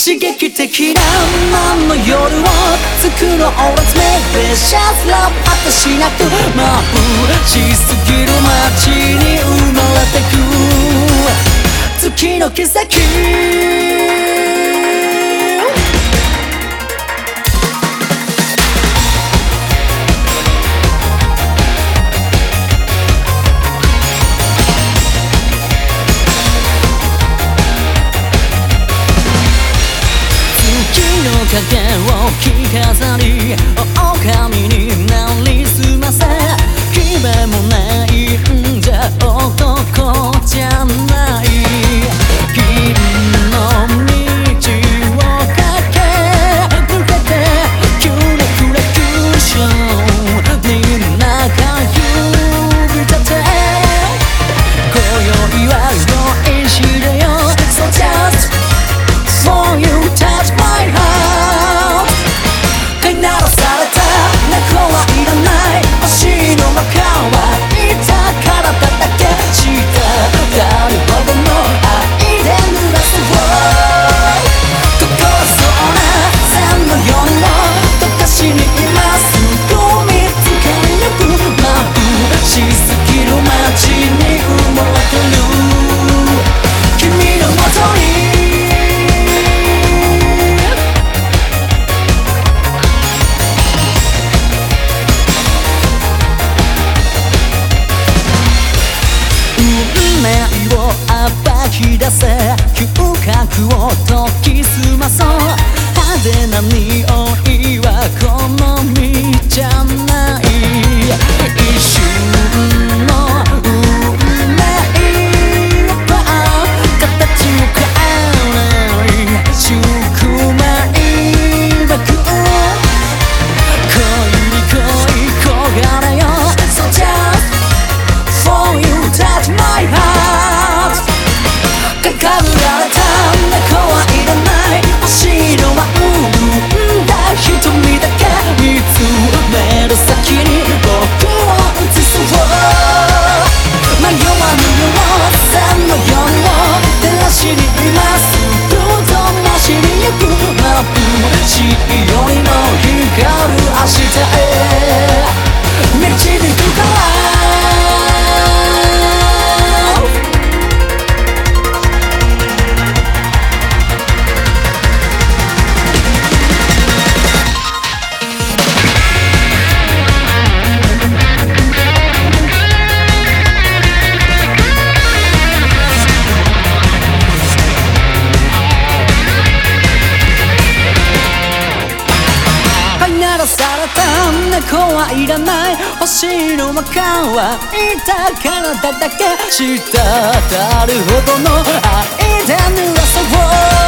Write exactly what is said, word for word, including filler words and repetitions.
刺激的な何の夜を作ろう Let's make precious love 果てしなく眩しすぎる街に生まれてく月の奇跡影を着飾り狼になりすませ夢もないんじゃ男じゃない銀の道を駆け抜けてキュレクレクションに中指立て今宵は恋しれよ So just for you touch my heart鳴らされた猫はいらない星の中はいた体だけ滴るほどの愛で濡らそう心そうな線のように溶かしに今すぐ見つけに行く眩しすぎる街に埋もれてる君のもとに暴き出せ嗅覚を研ぎ澄まそう派手な匂いは好みじゃない一瞬の運命は形を変えない宿命なく恋に恋焦がれよ So just for you touch my heart高ぶられた猫はいらない星のは生んだ瞳だけ見つめる先に僕を映そう迷わぬよう線のように照らしに今すぐ灯しに行く眩しい夜の光る明日へ導くからされた猫はいらない星の中はいた体だけ滴るほどの愛で濡らそう